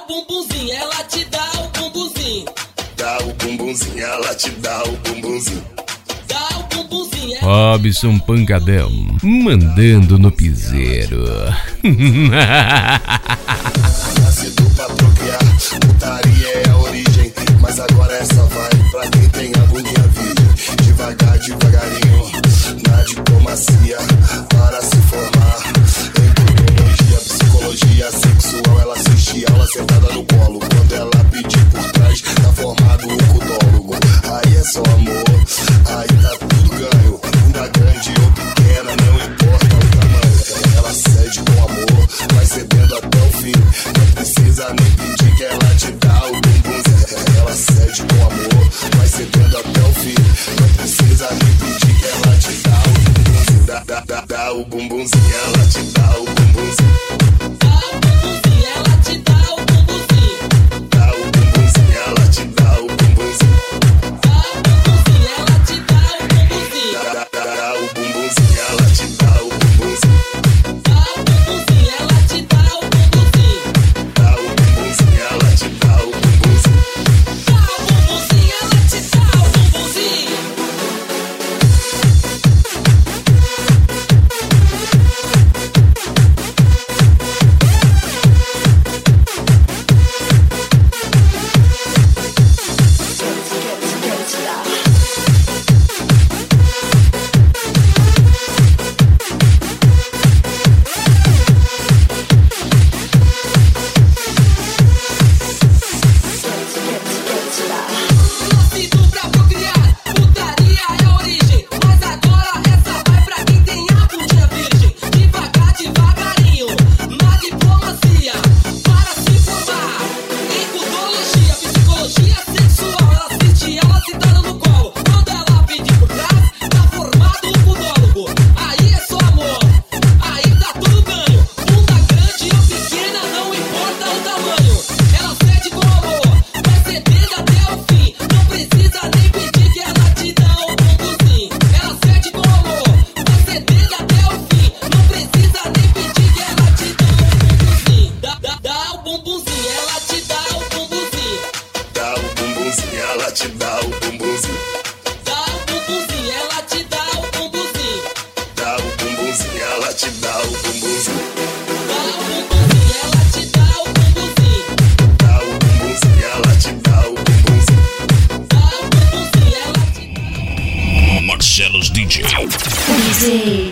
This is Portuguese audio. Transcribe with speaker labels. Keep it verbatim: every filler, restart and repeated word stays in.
Speaker 1: bumbumzinho, ela te dá o bumbumzinho.
Speaker 2: Dá o bumbumzinho, ela te dá o bumbumzinho.
Speaker 1: Dá o bumbumzinho.
Speaker 3: Robson Pancadão, mandando no piseiro.
Speaker 2: Nascido pra procriar, putaria é a origem. Mas agora essa vai pra quem tem a bundinha virgem. Devagar, devagarinho, na diplomacia, para se formar em psicologia, psicologia sexual. Ela assiste aula sentada no colo. Quando ela pedir por trás, tá formado o cudólogo. Aí é só amor, aí tá tudo ganho. Bunda grande ou pequena, não importa o tamanho. Ela cede com amor, vai cedendo até o fim. Não precisa nem pedir que ela te dá o bumbumzinho. Ela cede com amor, vai cedendo até o fim. Não precisa nem pedir que ela te dá o bumbumzinho. Dá, dá, dá, dá o bumbumzinho, ela te dá o bumbumzinho.
Speaker 1: Dá o bumbumzinho, ela te dá o bumbumzinho.
Speaker 2: Dá o bumbumzinho, ela te dá o bumbumzinho.
Speaker 1: Dá o bumbumzinho, ela te dá o bumbumzinho.
Speaker 2: Dá, dá, dá, dá o bumbumzinho, ela te dá o bumbumzinho.
Speaker 1: Dá o bumbumzinho, ela te dá o bumbumzinho.
Speaker 2: Dá o bumbumzinho, ela te dá o bumbumzinho.
Speaker 1: Dá o bumbumzinho, ela te dá o bumbumzinho. Nascido pra procriar, putaria é a origem. Mas agora essa vai pra quem tem a bundinha virgem. Devagar, devagarinho, na diplomacia, para se formar em cudologia, psicologia sexual. Ela assiste ela sentada no colo. Quando ela pedir por trás, tá formado o cudólogo. Aí é só amor, aí tá tudo ganho. Bunda grande ou pequena, não importa o tamanho. Ela cede com amor, vai cedendo até o fim. Não precisa nem pedir que ela te dá o bumbumzinho. Ela cede com amor, vai cedendo até o fim. Não precisa nem pedir que ela te dá o bumbumzinho. Dá, dá, dá o bumbumzinho, ela te dá o bumbumzinho.
Speaker 2: Dá o bumbumzinho, ela te dá o bumbumzinho.
Speaker 1: Dá o bumbumzinho, ela te dá o bumbumzinho.
Speaker 2: Dá o bumbumzinho, ela te dá o bumbumzinho.
Speaker 1: Dá o bumbumzinho, ela te dá o bumbumzinho.
Speaker 2: Dá o bumbumzinho, ela te dá o bumbumzinho.
Speaker 1: Dá o bumbumzinho, ela te
Speaker 4: Marcelo's D J.
Speaker 5: D J